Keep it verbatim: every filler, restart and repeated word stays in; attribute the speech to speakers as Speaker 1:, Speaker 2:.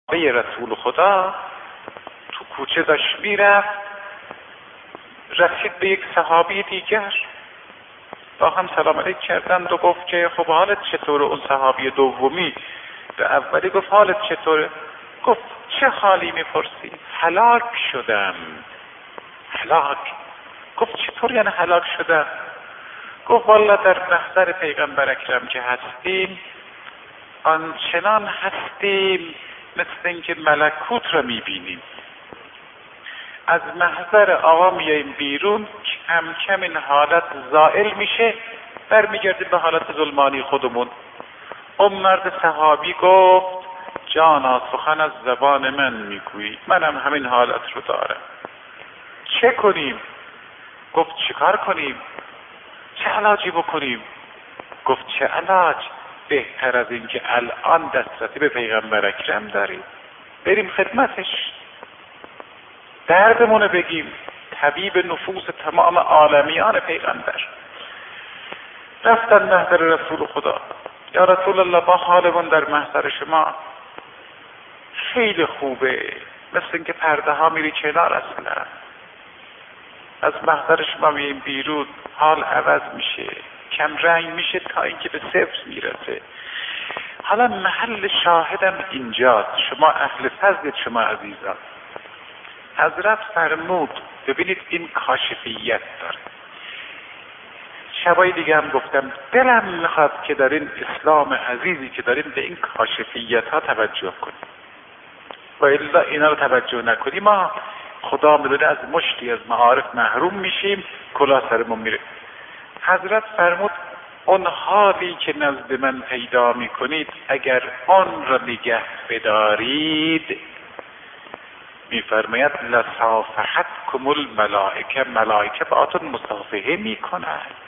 Speaker 1: به رسول خدا تو کوچه داشت میرفت، رسید به یک صحابی دیگر، با هم سلام علیک کردند و گفت که خب حالت چطوره؟ اون صحابی دومی به اولی گفت حالت چطوره؟ گفت چه حالی میپرسی؟ هلاک شدم. هلاک؟ گفت چطور یعنی هلاک شدم؟ گفت والله در محضر پیغمبر اکرم که هستیم آنچنان هستیم مثل اینکه ملکوت را میبینیم. از محضر آقا میاییم بیرون، کم کم این حالت زائل میشه، برمیگردیم به حالت ظلمانی خودمون. اون مرد صحابی گفت جانا سخن از زبان من میگویی، منم همین حالت رو دارم، چه کنیم؟ گفت چیکار کنیم؟ چه علاجی بکنیم؟ گفت چه علاج بهتر از این که الان دسترسی به پیغمبر اکرم داریم، بریم خدمتش، دردمونو بگیم، طبیب نفوس تمام عالمیان پیغمبر. رفتن محضر رسول خدا، یا رسول الله با حالمون در محضر شما خیلی خوبه، مثل اینکه پرده ها میری کنار، اصلا از محضر شما میاییم بیرون حال عوض میشه، کم رنگ میشه تا اینکه به صفر میرسه. حالا محل شاهدم اینجاست، شما اهل فضلید، شما عزیزان. حضرت فرمود ببینید این کاشفیت داره. شبای دیگه هم گفتم دلم میخواد که در این اسلام عزیزی که داریم به این کاشفیت ها توجه کنیم، و الا اینا رو توجه نکنیم ما خدا میدونه از مشتی از معارف محروم میشیم، کلاه سرمون میره. حضرت فرمود اون حالی که نزد من پیدا میکنید اگر آن را نگه بدارید، میفرماید لصافحتکم الملائکه، ملائکه باهاتون مصافحه میکنند.